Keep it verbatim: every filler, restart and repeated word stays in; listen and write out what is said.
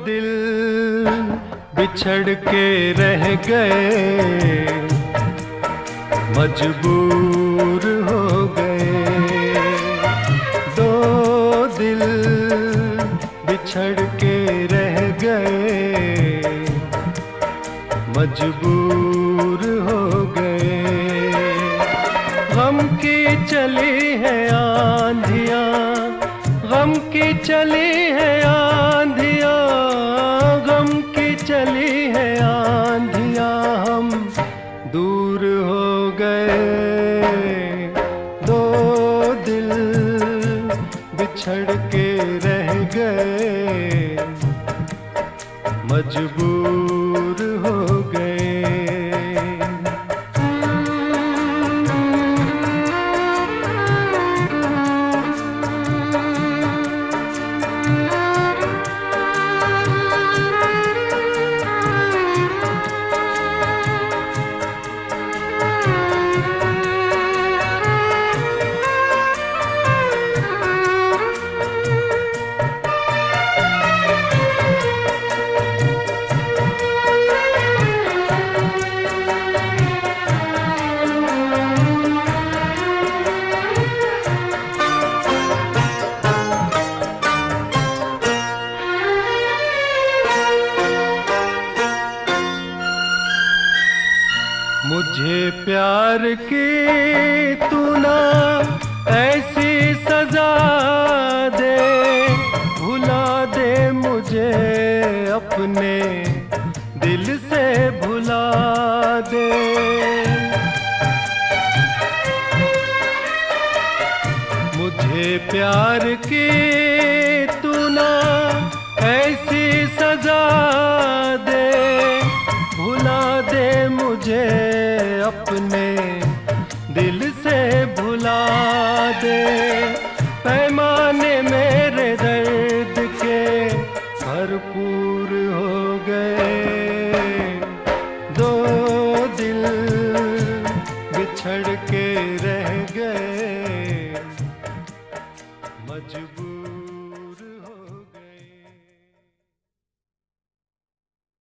दिल बिछड़ के रह गए, मजबूर हो गए। दो दिल बिछड़ के रह गए, मजबूर हो गए। गम की चली है आंधियाँ, गम की चली है आंधियाँ, गम की चली है आंधियाँ, हम दूर हो गए। दो दिल बिछड़ के रह गए, मजबूर हो गए। मुझे प्यार की तू ना ऐसी सजा दे, भुला दे मुझे अपने दिल से भुला दे। मुझे प्यार की तू ना ऐसी सजा दे, भुला दे मुझे अपने दिल से भुला दे। पैमाने मेरे दर्द के भरपूर हो गए, दो दिल बिछड़ के रह गए, मजबूर